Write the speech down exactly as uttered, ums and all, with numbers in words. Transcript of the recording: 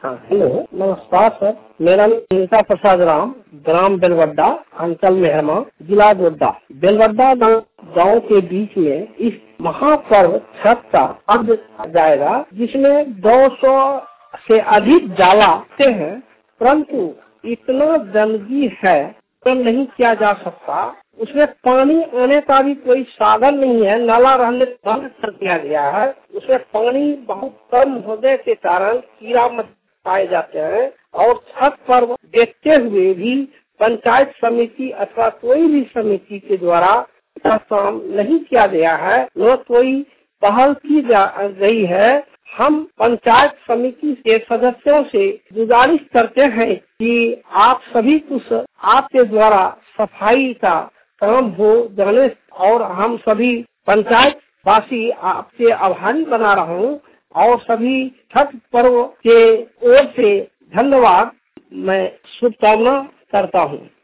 हाँ, हेलो, नमस्कार सर। मेरा नाम नीता प्रसाद राम, ग्राम बेलवड्डा, अंचल मेहरमा, जिला गोड्डा। बेलवड्डा गांव के बीच में इस महापर्व छठ का अर्घ जाएगा, जिसमें दो सौ से अधिक जाला आते हैं, परंतु इतना गंदगी है तो नहीं किया जा सकता। उसमें पानी आने का भी कोई साधन नहीं है, नाला रहने बंद कर दिया गया है। उसमें पानी बहुत कम होने के कारण कीड़ा मकोड़े पाए जाते हैं और छठ पर्व देखते हुए भी पंचायत समिति अथवा कोई भी समिति के द्वारा यह काम नहीं किया गया है, न कोई पहल की जा गई है। हम पंचायत समिति के सदस्यों से गुजारिश करते हैं कि आप सभी कुछ आपके द्वारा सफाई का काम हो जाने, और हम सभी पंचायत वासी आपसे आभारी बना रहा हूँ और सभी छठ पर्व के ओर से धन्यवाद मैं शुभकामना करता हूँ।